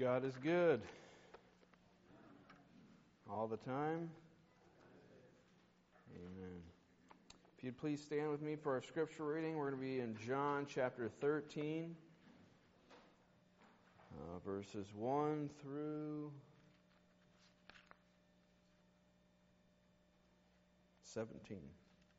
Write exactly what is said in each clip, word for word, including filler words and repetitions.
God is good. All the time. Amen. If you'd please stand with me for our scripture reading, we're going to be in John chapter thirteen, uh, verses one through seventeen.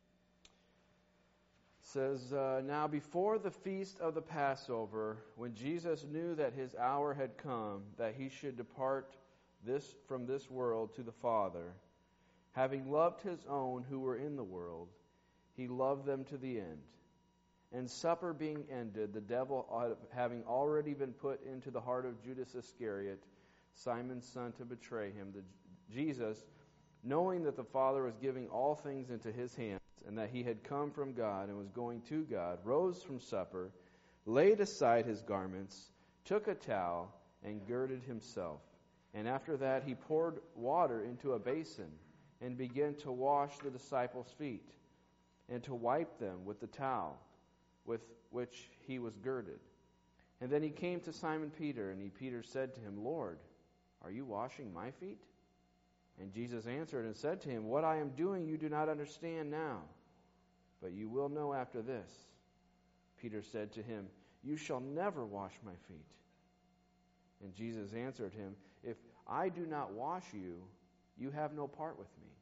It says, uh, Now before the feast of the Passover, when Jesus knew that his hour had come, that he should depart this from this world to the Father, having loved his own who were in the world, he loved them to the end. And supper being ended, the devil having already been put into the heart of Judas Iscariot, Simon's son, to betray him, the, Jesus, knowing that the Father was giving all things into his hands, and that he had come from God and was going to God, rose from supper, laid aside his garments, took a towel, and girded himself. And after that he poured water into a basin, and began to wash the disciples' feet, and to wipe them with the towel with which he was girded. And then he came to Simon Peter, and he, Peter said to him, Lord, are you washing my feet? And Jesus answered and said to him, What I am doing you do not understand now, but you will know after this. Peter said to him, You shall never wash my feet. And Jesus answered him, If I do not wash you, you have no part with me.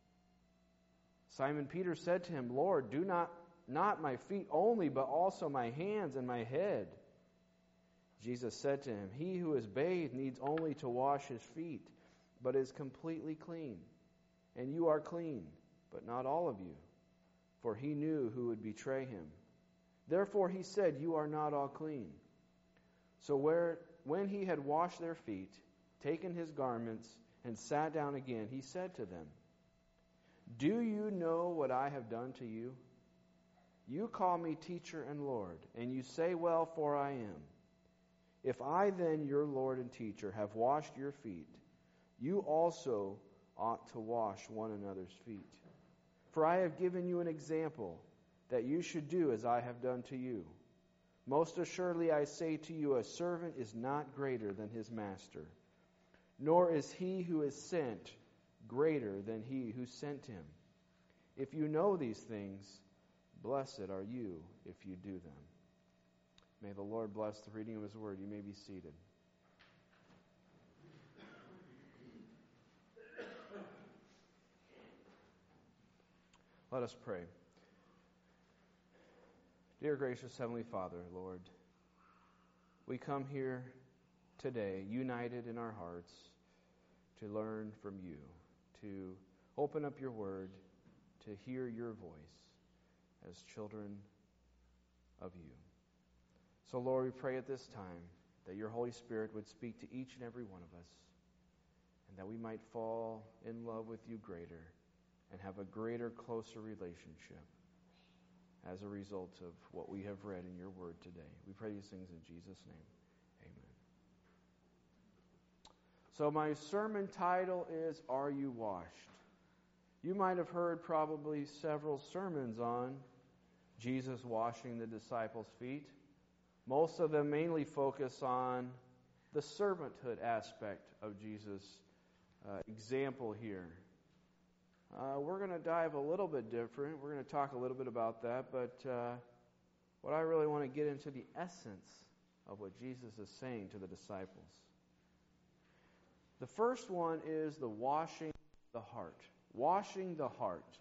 Simon Peter said to him, Lord, do not, not my feet only, but also my hands and my head. Jesus said to him, He who is bathed needs only to wash his feet, but is completely clean. And you are clean, but not all of you. For he knew who would betray him. Therefore he said, You are not all clean. So where, when he had washed their feet, taken his garments, and sat down again, he said to them, Do you know what I have done to you? You call me teacher and Lord, and you say, Well, for I am. If I then, your Lord and teacher, have washed your feet, you also ought to wash one another's feet. For I have given you an example, that you should do as I have done to you. Most assuredly I say to you, a servant is not greater than his master, nor is he who is sent greater than he who sent him. If you know these things, blessed are you if you do them. May the Lord bless the reading of his word. You may be seated. Let us pray. Dear gracious Heavenly Father, Lord, we come here today united in our hearts to learn from you, to open up your word, to hear your voice as children of you. So Lord, we pray at this time that your Holy Spirit would speak to each and every one of us, and that we might fall in love with you greater and have a greater, closer relationship as a result of what we have read in your word today. We pray these things in Jesus' name. Amen. So my sermon title is, Are You Washed? You might have heard probably several sermons on Jesus washing the disciples' feet. Most of them mainly focus on the servanthood aspect of Jesus' uh, example here. Uh, we're going to dive a little bit different. We're going to talk a little bit about that, but uh, what I really want to get into the essence of what Jesus is saying to the disciples. The first one is the washing the heart. Washing the heart.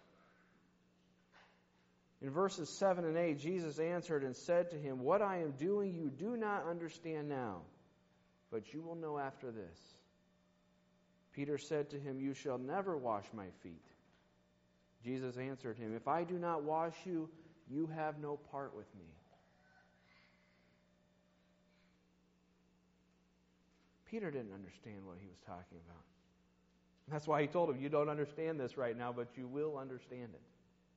In verses seven and eight, Jesus answered and said to him, What I am doing you do not understand now, but you will know after this. Peter said to him, You shall never wash my feet. Jesus answered him, If I do not wash you, you have no part with me. Peter didn't understand what he was talking about. That's why he told him, You don't understand this right now, but you will understand it.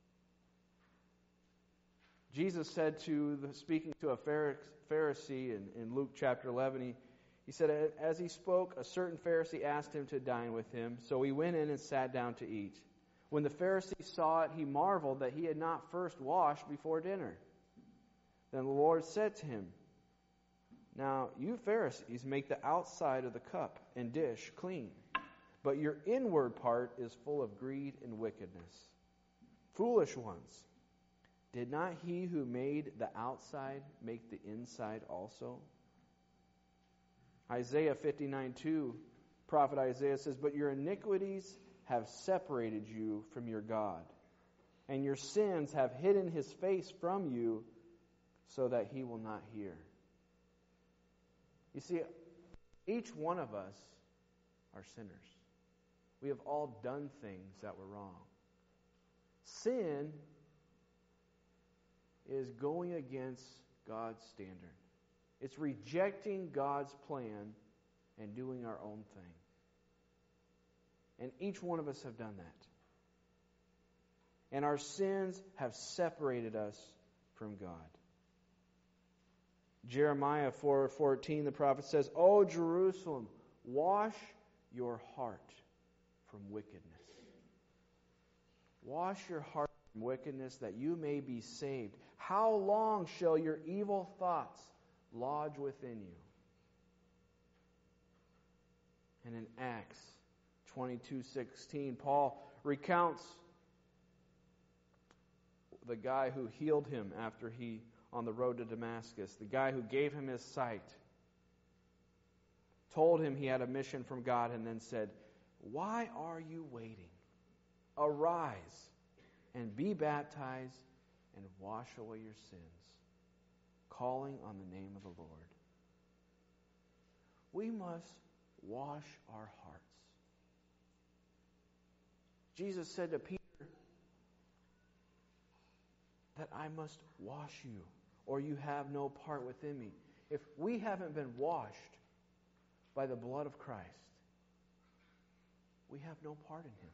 Jesus said to, the, speaking to a Pharisee in, in Luke chapter eleven, he, he said, As he spoke, a certain Pharisee asked him to dine with him. So he went in and sat down to eat. When the Pharisee saw it, he marveled that he had not first washed before dinner. Then the Lord said to him, Now, you Pharisees make the outside of the cup and dish clean, but your inward part is full of greed and wickedness. Foolish ones, did not he who made the outside make the inside also? Isaiah fifty-nine two, prophet Isaiah says, but your iniquities have separated you from your God, and your sins have hidden his face from you so that he will not hear. You see, each one of us are sinners. We have all done things that were wrong. Sin is going against God's standard. It's rejecting God's plan and doing our own thing. And each one of us have done that. And our sins have separated us from God. Jeremiah four fourteen, the prophet says, O Jerusalem, wash your heart from wickedness. Wash your heart from wickedness that you may be saved. How long shall your evil thoughts lodge within you? And in Acts twenty-two sixteen, Paul recounts the guy who healed him after he, on the road to Damascus, the guy who gave him his sight, told him he had a mission from God, and then said, why are you waiting? Arise and be baptized and wash away your sins, calling on the name of the Lord. We must wash our hearts. Jesus said to Peter that I must wash you, or you have no part within me. If we haven't been washed by the blood of Christ, we have no part in him.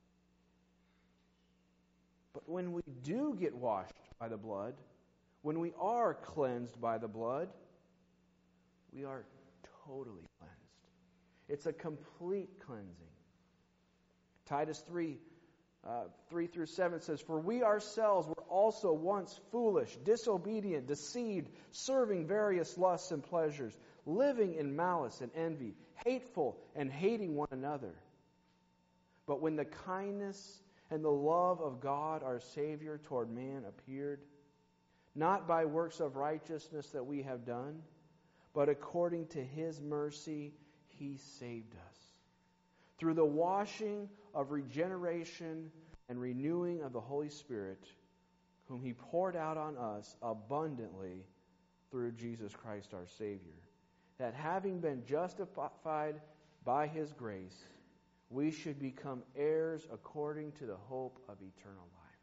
But when we do get washed by the blood, when we are cleansed by the blood, we are totally cleansed. It's a complete cleansing. Titus three, uh, three through seven says, for we ourselves were also once foolish, disobedient, deceived, serving various lusts and pleasures, living in malice and envy, hateful and hating one another. But when the kindness and the love of God our Savior toward man appeared, not by works of righteousness that we have done, but according to his mercy he saved us, through the washing of regeneration and renewing of the Holy Spirit, whom he poured out on us abundantly through Jesus Christ our Savior, that having been justified by his grace, we should become heirs according to the hope of eternal life.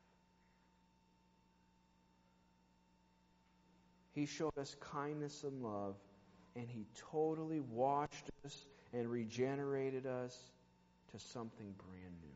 He showed us kindness and love, and he totally washed us and regenerated us to something brand new.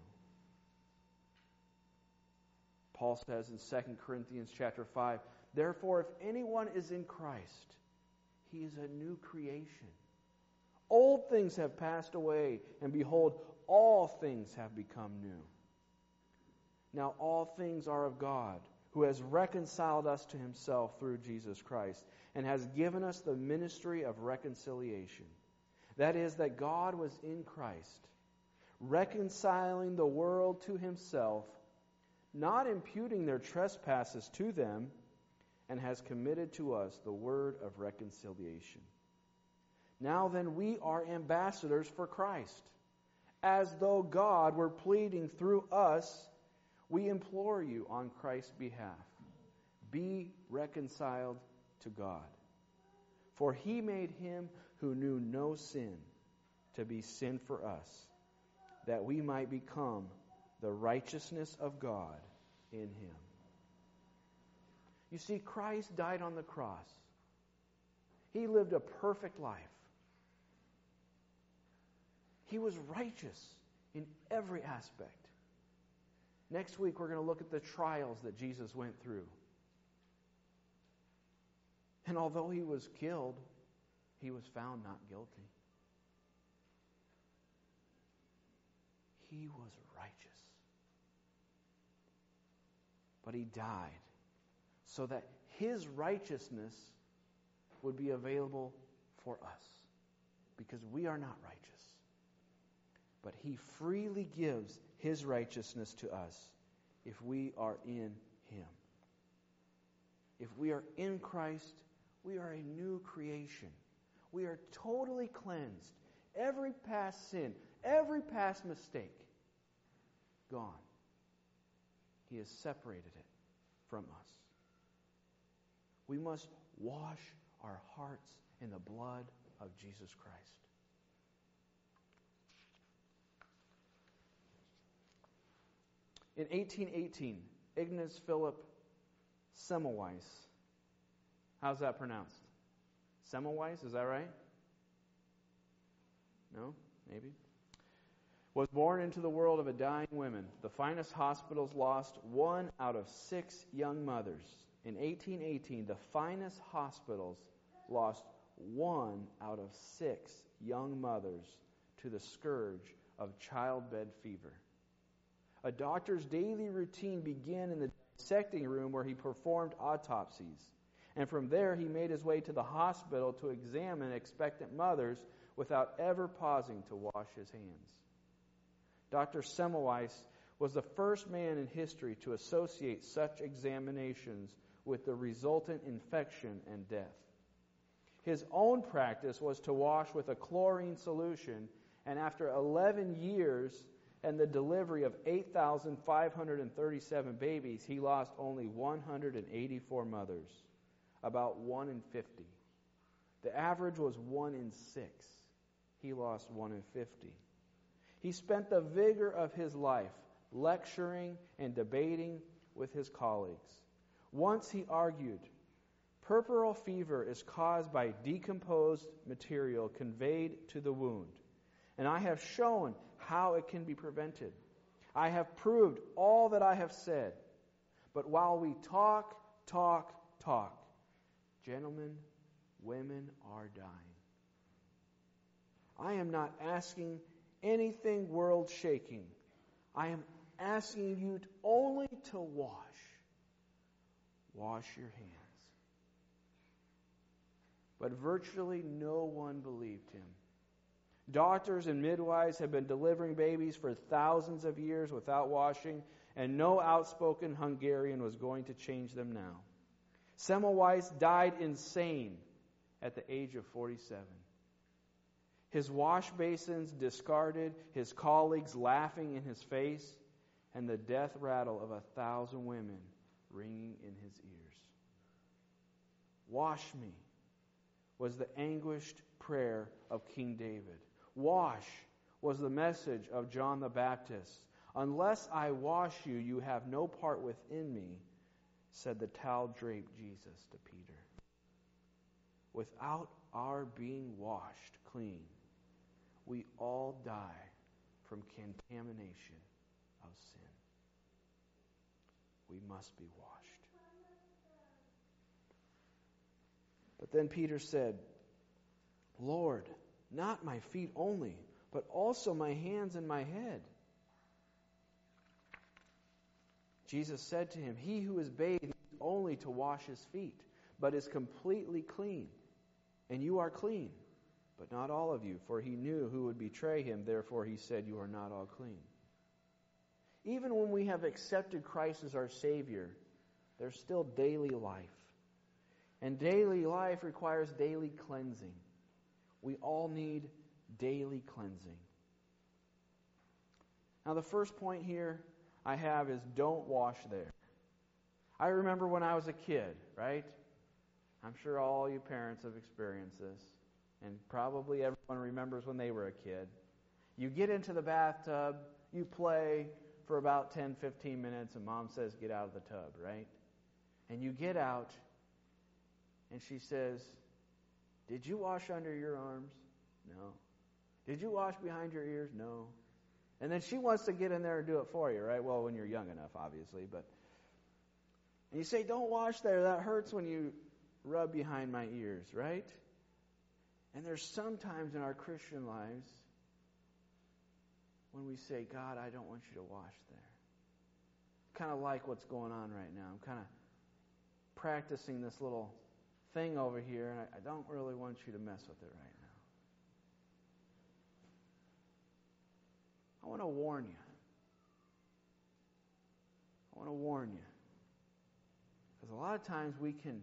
Paul says in Second Corinthians chapter five, therefore, if anyone is in Christ, he is a new creation. Old things have passed away, and behold, all things have become new. Now all things are of God, who has reconciled us to himself through Jesus Christ, and has given us the ministry of reconciliation. That is, that God was in Christ, reconciling the world to himself, not imputing their trespasses to them, and has committed to us the word of reconciliation. Now then, we are ambassadors for Christ. As though God were pleading through us, we implore you on Christ's behalf, be reconciled to God. For he made him who knew no sin to be sin for us, that we might become the righteousness of God in him. You see, Christ died on the cross. He lived a perfect life. He was righteous in every aspect. Next week, we're going to look at the trials that Jesus went through. And although he was killed, he was found not guilty. He was righteous. But he died so that his righteousness would be available for us, because we are not righteous. But He freely gives His righteousness to us if we are in Him. If we are in Christ, we are a new creation. We are totally cleansed. Every past sin, every past mistake, gone. He has separated it from us. We must wash our hearts in the blood of Jesus Christ. In eighteen eighteen, Ignaz Philipp Semmelweis, how's that pronounced? Semmelweis, is that right? No? Maybe? Was born into the world of a dying woman. The finest hospitals lost one out of six young mothers. In eighteen eighteen, the finest hospitals lost one out of six young mothers to the scourge of childbed fever. A doctor's daily routine began in the dissecting room where he performed autopsies. And from there he made his way to the hospital to examine expectant mothers without ever pausing to wash his hands. Doctor Semmelweis was the first man in history to associate such examinations with the resultant infection and death. His own practice was to wash with a chlorine solution, and after eleven years and the delivery of eight thousand five hundred thirty-seven babies, he lost only one hundred eighty-four mothers, about one in fifty. The average was one in six. He lost one in fifty. He spent the vigor of his life lecturing and debating with his colleagues. Once he argued, puerperal fever is caused by decomposed material conveyed to the wound, and I have shown how it can be prevented. I have proved all that I have said. But while we talk, talk, talk, gentlemen, women are dying. I am not asking anything world-shaking. I am asking you to only to wash. Wash your hands. But virtually no one believed him. Doctors and midwives have been delivering babies for thousands of years without washing, and no outspoken Hungarian was going to change them now. Semmelweis died insane at the age of forty-seven. His wash basins discarded, his colleagues laughing in his face, and the death rattle of a thousand women ringing in his ears. Wash me was the anguished prayer of King David. Wash was the message of John the Baptist. Unless I wash you, you have no part within me, said the towel-draped Jesus to Peter. Without our being washed clean, we all die from contamination of sin. We must be washed. But then Peter said, Lord, not my feet only, but also my hands and my head. Jesus said to him, he who is bathed needs only to wash his feet, but is completely clean. And you are clean, but not all of you, for he knew who would betray him. Therefore he said, you are not all clean. Even when we have accepted Christ as our Savior, there's still daily life. And daily life requires daily cleansing. We all need daily cleansing. Now the first point here I have is don't wash there. I remember when I was a kid, right? I'm sure all you parents have experienced this. And probably everyone remembers when they were a kid. You get into the bathtub, you play for about ten, fifteen minutes, and Mom says, get out of the tub, right? And you get out, and she says, did you wash under your arms? No. Did you wash behind your ears? No. And then she wants to get in there and do it for you, right? Well, when you're young enough, obviously. But and you say, don't wash there. That hurts when you rub behind my ears, right? And there's sometimes in our Christian lives when we say, God, I don't want you to wash there. Kind of like what's going on right now. I'm kind of practicing this little thing over here, and I, I don't really want you to mess with it right now. I want to warn you. I want to warn you. Because a lot of times we can,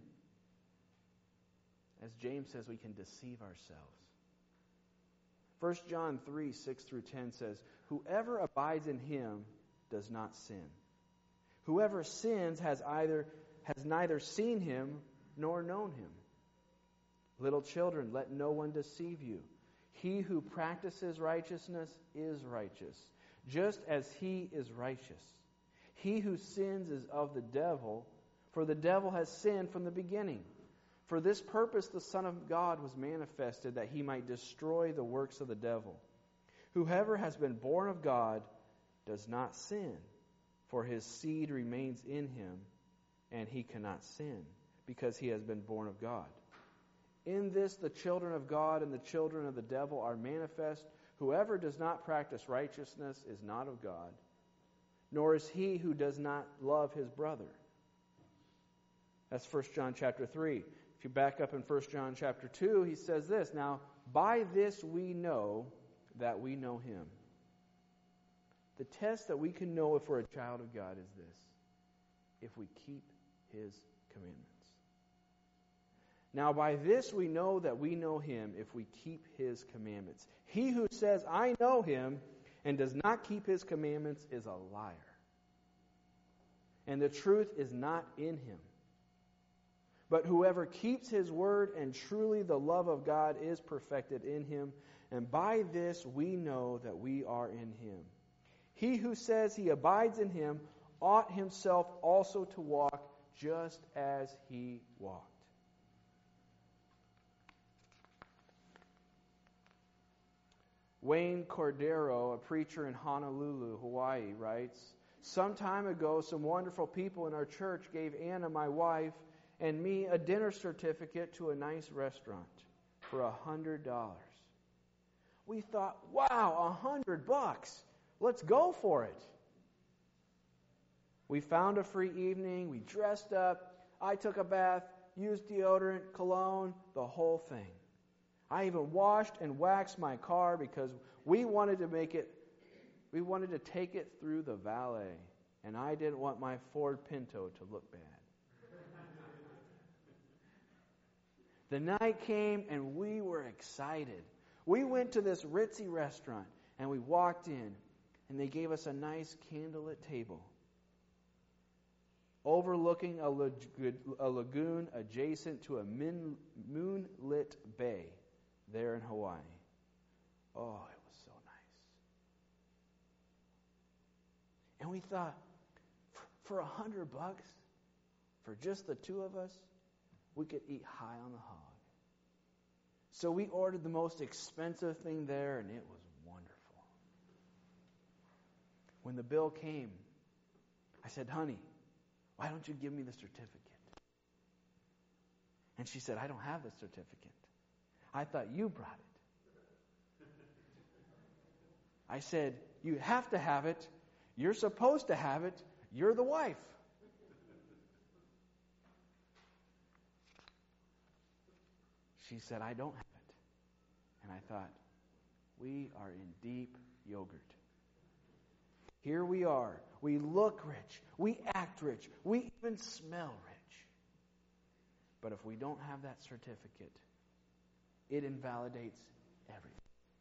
as James says, we can deceive ourselves. First John three, six through ten says, whoever abides in him does not sin. Whoever sins has either has neither seen him nor known him. Little children, let no one deceive you. He who practices righteousness is righteous, just as he is righteous. He who sins is of the devil, for the devil has sinned from the beginning. For this purpose the Son of God was manifested, that he might destroy the works of the devil. Whoever has been born of God does not sin, for his seed remains in him, and he cannot sin, because he has been born of God. In this the children of God and the children of the devil are manifest. Whoever does not practice righteousness is not of God, nor is he who does not love his brother. That's First John chapter three. If you back up in First John chapter two, he says this, now, by this we know that we know him. The test that we can know if we're a child of God is this: if we keep his commandments. Now by this we know that we know him, if we keep his commandments. He who says, I know him, and does not keep his commandments is a liar. And the truth is not in him. But whoever keeps his word, and truly the love of God is perfected in him, and by this we know that we are in him. He who says he abides in him ought himself also to walk just as he walked. Wayne Cordero, a preacher in Honolulu, Hawaii, writes, some time ago, some wonderful people in our church gave Anna, my wife, and me a dinner certificate to a nice restaurant for a hundred dollars. We thought, wow, a hundred bucks. Let's go for it. We found a free evening. We dressed up. I took a bath, used deodorant, cologne, the whole thing. I even washed and waxed my car because we wanted to make it, we wanted to take it through the valet. And I didn't want my Ford Pinto to look bad. The night came and we were excited. We went to this ritzy restaurant and we walked in and they gave us a nice candlelit table overlooking a, lag- a lagoon adjacent to a min- moonlit bay there in Hawaii. Oh, it was so nice. And we thought, for a hundred bucks, for just the two of us, we could eat high on the hog. So we ordered the most expensive thing there, and it was wonderful. When the bill came, I said, honey, why don't you give me the certificate? And she said, I don't have the certificate. I thought you brought it. I said, you have to have it. You're supposed to have it. You're the wife. She said, I don't have it. And I thought, we are in deep yogurt. Here we are. We look rich. We act rich. We even smell rich. But if we don't have that certificate, it invalidates everything.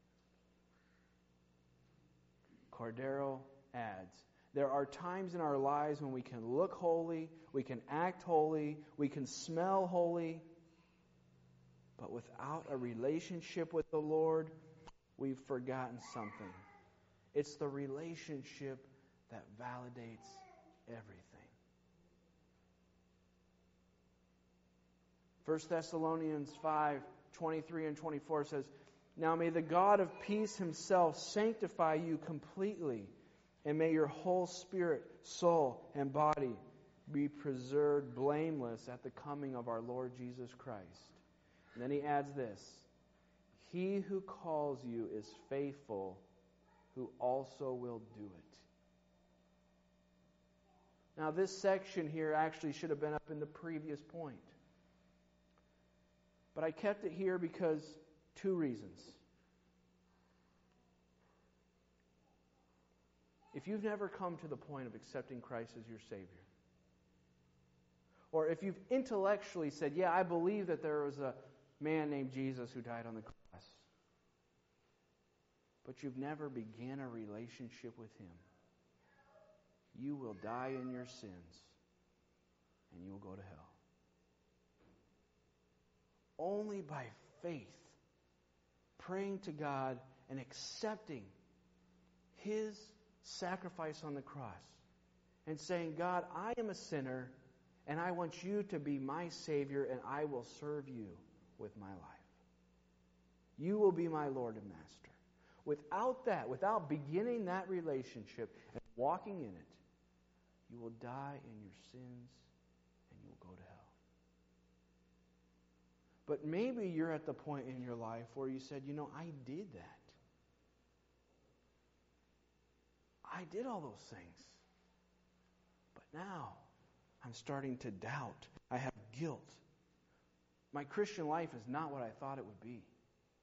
Cordero adds, there are times in our lives when we can look holy, we can act holy, we can smell holy, but without a relationship with the Lord, we've forgotten something. It's the relationship that validates everything. First Thessalonians five, twenty-three and twenty-four says, now may the God of peace himself sanctify you completely, and may your whole spirit, soul, and body be preserved blameless at the coming of our Lord Jesus Christ. And then he adds this, he who calls you is faithful, who also will do it. Now this section here actually should have been up in the previous point. But I kept it here because two reasons. If you've never come to the point of accepting Christ as your Savior, or if you've intellectually said, yeah, I believe that there was a man named Jesus who died on the cross, but you've never began a relationship with Him, you will die in your sins and you will go to hell. Only by faith, praying to God and accepting His sacrifice on the cross and saying, God, I am a sinner and I want you to be my Savior and I will serve you with my life. You will be my Lord and Master. Without that, without beginning that relationship and walking in it, you will die in your sins and you will go to hell. But maybe you're at the point in your life where you said, you know, I did that. I did all those things. But now I'm starting to doubt. I have guilt. My Christian life is not what I thought it would be.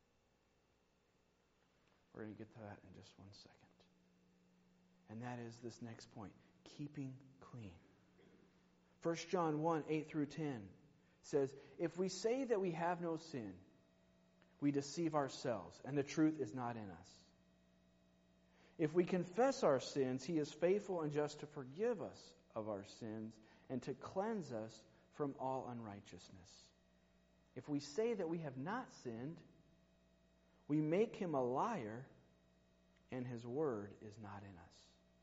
We're going to get to that in just one second. And that is this next point, keeping clean. First John one, eight through ten says, if we say that we have no sin, we deceive ourselves, and the truth is not in us. If we confess our sins, He is faithful and just to forgive us of our sins and to cleanse us from all unrighteousness. If we say that we have not sinned, we make Him a liar, and His word is not in us.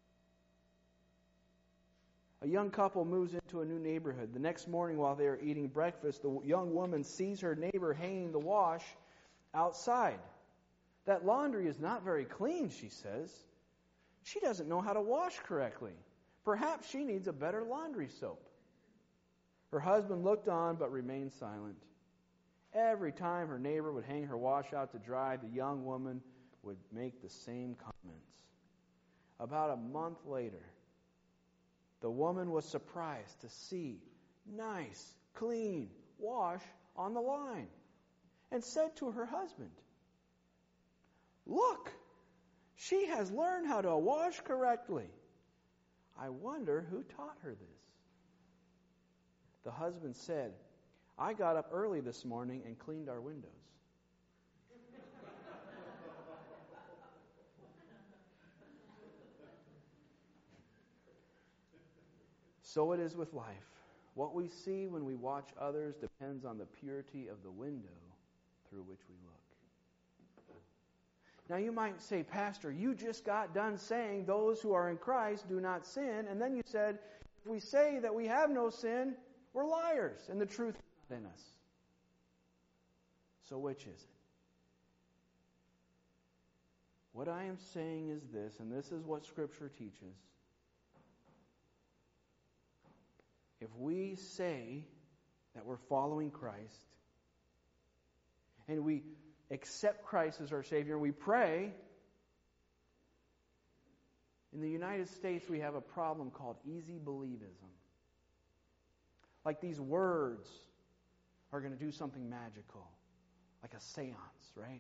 A young couple moves into a new neighborhood. The next morning while they are eating breakfast, the young woman sees her neighbor hanging the wash outside. That laundry is not very clean, she says. She doesn't know how to wash correctly. Perhaps she needs a better laundry soap. Her husband looked on but remained silent. Every time her neighbor would hang her wash out to dry, the young woman would make the same comments. About a month later, the woman was surprised to see nice, clean wash on the line and said to her husband, "Look, she has learned how to wash correctly. I wonder who taught her this." The husband said, "I got up early this morning and cleaned our windows." So it is with life. What we see when we watch others depends on the purity of the window through which we look. Now you might say, "Pastor, you just got done saying those who are in Christ do not sin, and then you said, if we say that we have no sin, we're liars, and the truth is not in us." So which is it? What I am saying is this, and this is what Scripture teaches. If we say that we're following Christ, and we accept Christ as our Savior, and we pray, in the United States we have a problem called easy believism. Like these words are going to do something magical, like a seance, right?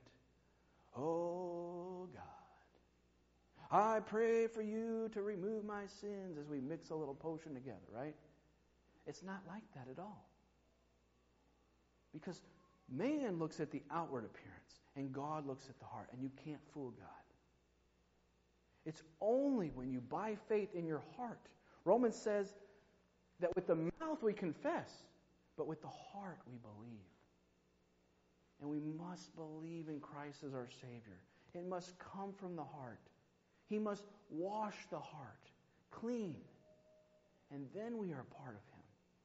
"Oh God, I pray for you to remove my sins," as we mix a little potion together, right? It's not like that at all. Because man looks at the outward appearance, and God looks at the heart, and you can't fool God. It's only when you, by faith in your heart, Romans says that with the mouth we confess, but with the heart we believe. And we must believe in Christ as our Savior. It must come from the heart. He must wash the heart clean. And then we are a part of Him.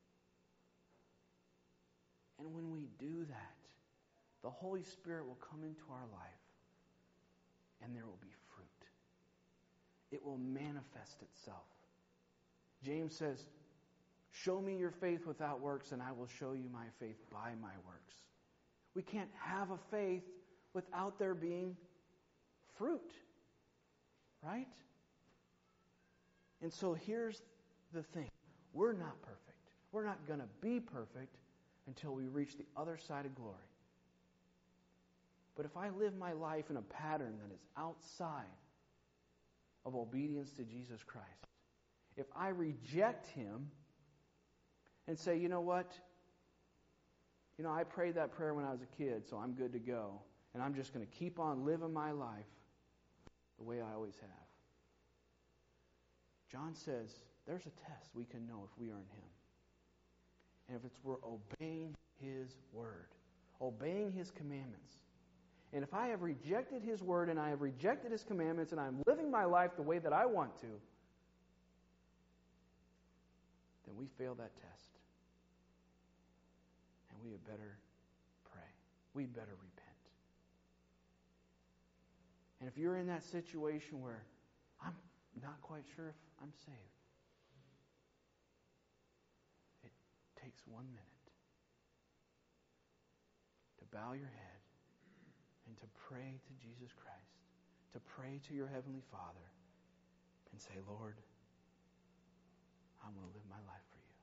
And when we do that, the Holy Spirit will come into our life, and there will be fruit. It will manifest itself. James says, "Show me your faith without works, and I will show you my faith by my works." We can't have a faith without there being fruit. Right? And so here's the thing. We're not perfect. We're not going to be perfect until we reach the other side of glory. But if I live my life in a pattern that is outside of obedience to Jesus Christ, if I reject Him and say, you know what? You know, I prayed that prayer when I was a kid, so I'm good to go. And I'm just going to keep on living my life the way I always have. John says there's a test we can know if we are in Him. And if it's we're obeying His Word, obeying His commandments. And if I have rejected His Word and I have rejected His commandments and I'm living my life the way that I want to, then we fail that test. And we had better pray. We'd better repent. And if you're in that situation where I'm not quite sure if I'm saved, it takes one minute to bow your head and to pray to Jesus Christ, to pray to your Heavenly Father and say, Lord, I want to live my life for you.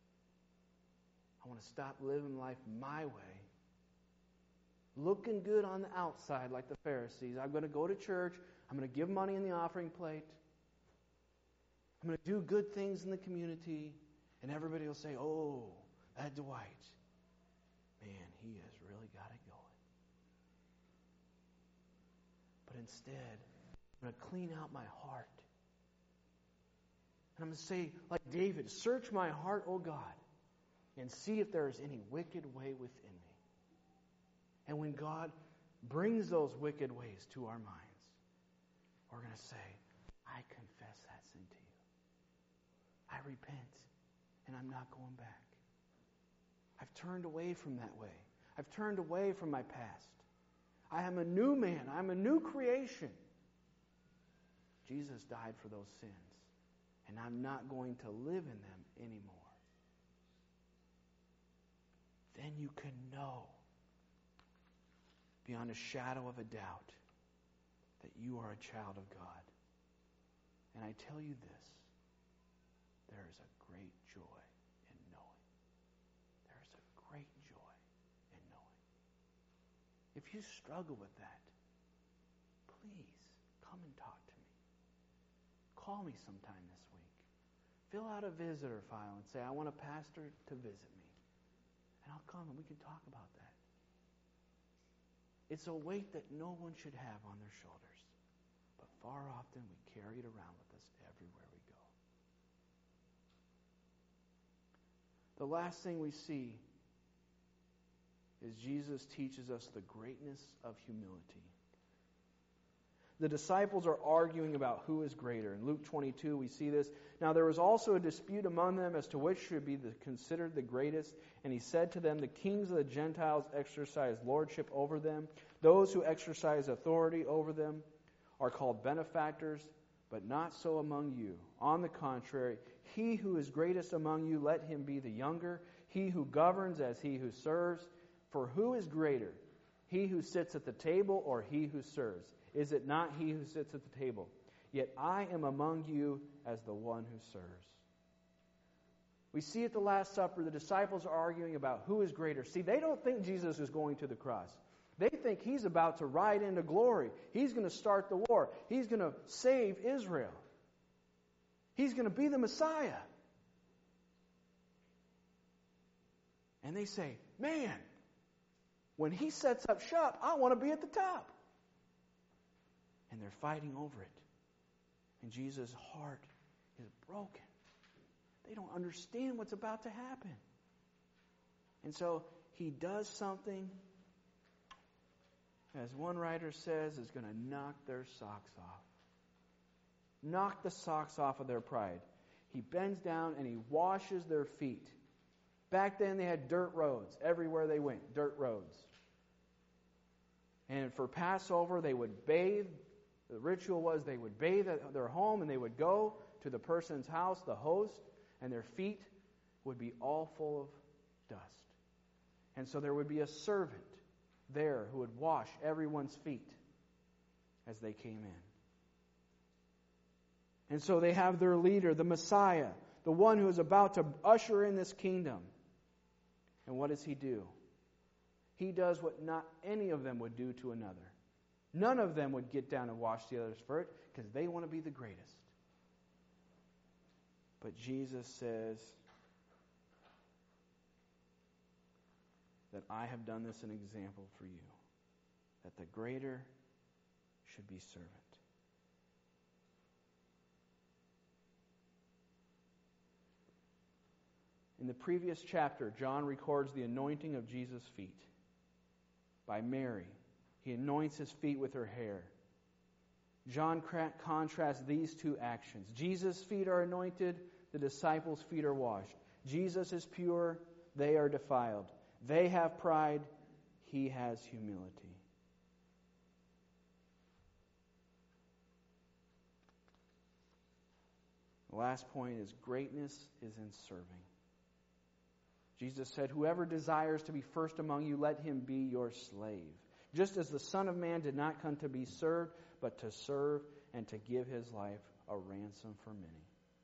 I want to stop living life my way, looking good on the outside like the Pharisees. I'm going to go to church. I'm going to give money in the offering plate. I'm going to do good things in the community. And everybody will say, oh, that Dwight, man, he has really got it going. But instead, I'm going to clean out my heart. And I'm going to say, like David, search my heart, O God, and see if there is any wicked way within me. And when God brings those wicked ways to our minds, we're going to say, I confess that sin to you. I repent, and I'm not going back. I've turned away from that way. I've turned away from my past. I am a new man. I'm a new creation. Jesus died for those sins, and I'm not going to live in them anymore. Then you can know beyond a shadow of a doubt that you are a child of God. And I tell you this, there is a great joy in knowing. There is a great joy in knowing. If you struggle with that, please come and talk to me. Call me sometime this week. Fill out a visitor file and say, I want a pastor to visit me. And I'll come and we can talk about that. It's a weight that no one should have on their shoulders. But far often we carry it around with us everywhere we go. The last thing we see is Jesus teaches us the greatness of humility. The disciples are arguing about who is greater. In Luke twenty-two, we see this. Now there was also a dispute among them as to which should be the, considered the greatest. And he said to them, the kings of the Gentiles exercise lordship over them. Those who exercise authority over them are called benefactors, but not so among you. On the contrary, he who is greatest among you, let him be the younger. He who governs as he who serves. For who is greater, he who sits at the table or he who serves? Is it not he who sits at the table? Yet I am among you as the one who serves. We see at the Last Supper, the disciples are arguing about who is greater. See, they don't think Jesus is going to the cross. They think he's about to ride into glory. He's going to start the war. He's going to save Israel. He's going to be the Messiah. And they say, man, when he sets up shop, I want to be at the top. And they're fighting over it. And Jesus' heart is broken. They don't understand what's about to happen. And so he does something, as one writer says, is going to knock their socks off. Knock the socks off of their pride. He bends down and he washes their feet. Back then they had dirt roads. Everywhere they went, dirt roads. And for Passover, they would bathe. The ritual was they would bathe at their home and they would go to the person's house, the host, and their feet would be all full of dust. And so there would be a servant there who would wash everyone's feet as they came in. And so they have their leader, the Messiah, the one who is about to usher in this kingdom. And what does he do? He does what not any of them would do to another. None of them would get down and wash the other's foot because they want to be the greatest. But Jesus says that I have done this an example for you, that the greater should be servant. In the previous chapter, John records the anointing of Jesus' feet by Mary. He anoints his feet with her hair. John contrasts these two actions. Jesus' feet are anointed, the disciples' feet are washed. Jesus is pure, they are defiled. They have pride, he has humility. The last point is greatness is in serving. Jesus said, whoever desires to be first among you, let him be your slave. Just as the Son of Man did not come to be served, but to serve and to give his life a ransom for many.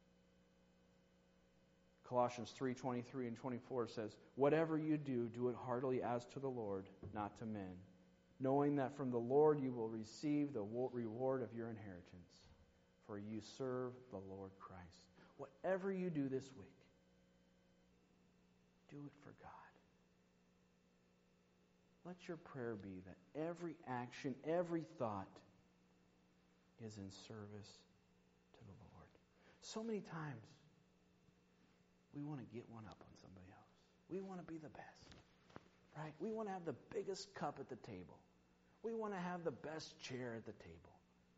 Colossians three twenty-three and twenty-four says, whatever you do, do it heartily as to the Lord, not to men, knowing that from the Lord you will receive the reward of your inheritance, for you serve the Lord Christ. Whatever you do this week, do it for God. Let your prayer be that every action, every thought is in service to the Lord. So many times, we want to get one up on somebody else. We want to be the best, right? We want to have the biggest cup at the table. We want to have the best chair at the table.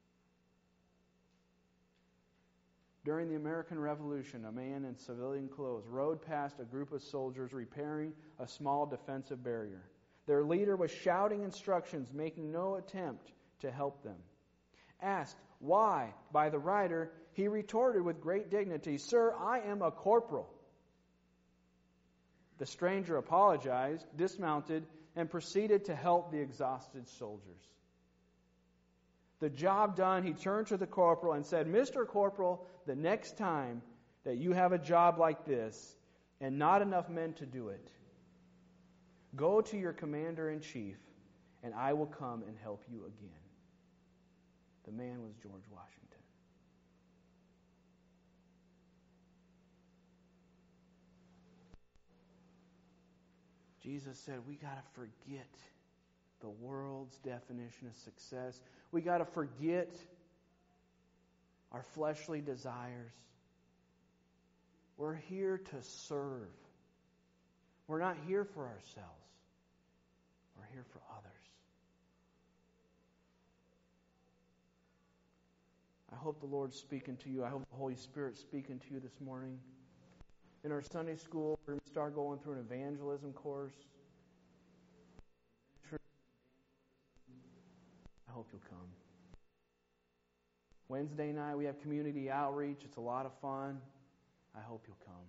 During the American Revolution, a man in civilian clothes rode past a group of soldiers repairing a small defensive barrier. Their leader was shouting instructions, making no attempt to help them. Asked why by the rider, he retorted with great dignity, "Sir, I am a corporal." The stranger apologized, dismounted, and proceeded to help the exhausted soldiers. The job done, he turned to the corporal and said, "Mister Corporal, the next time that you have a job like this and not enough men to do it, go to your commander-in-chief and I will come and help you again." The man was George Washington. Jesus said we got to forget the world's definition of success. We got to forget our fleshly desires. We're here to serve. We're not here for ourselves. We're here for others. I hope the Lord's speaking to you. I hope the Holy Spirit's speaking to you this morning. In our Sunday school, we're going to start going through an evangelism course. I hope you'll come. Wednesday night, we have community outreach. It's a lot of fun. I hope you'll come.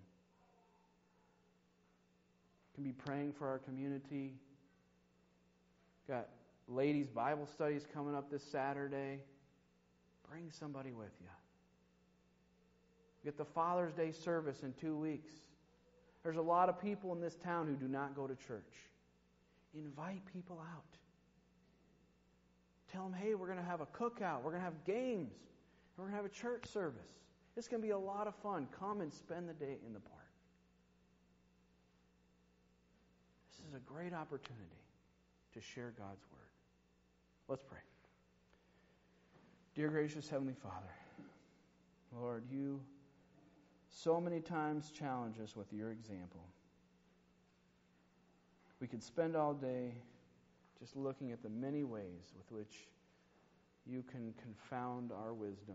You can be praying for our community. Got ladies' Bible studies coming up this Saturday. Bring somebody with you. Get the Father's Day service in two weeks. There's a lot of people in this town who do not go to church. Invite people out. Tell them, hey, we're going to have a cookout. We're going to have games. We're going to have a church service. It's going to be a lot of fun. Come and spend the day in the park. This is a great opportunity to share God's Word. Let's pray. Dear gracious Heavenly Father, Lord, you so many times challenge us with your example. We could spend all day just looking at the many ways with which you can confound our wisdom,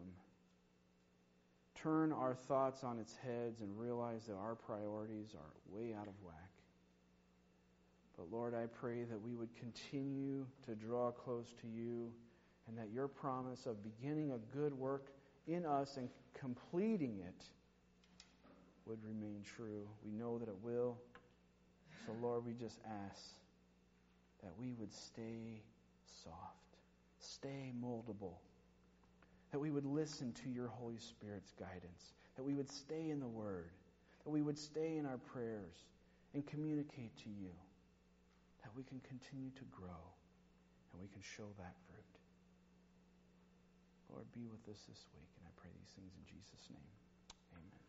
turn our thoughts on its heads, and realize that our priorities are way out of whack. But Lord, I pray that we would continue to draw close to you, and that your promise of beginning a good work in us and completing it would remain true. We know that it will. So Lord, we just ask that we would stay soft, stay moldable, that we would listen to your Holy Spirit's guidance, that we would stay in the Word, that we would stay in our prayers and communicate to you, that we can continue to grow and we can show that fruit. Lord, be with us this week, and I pray these things in Jesus' name. Amen.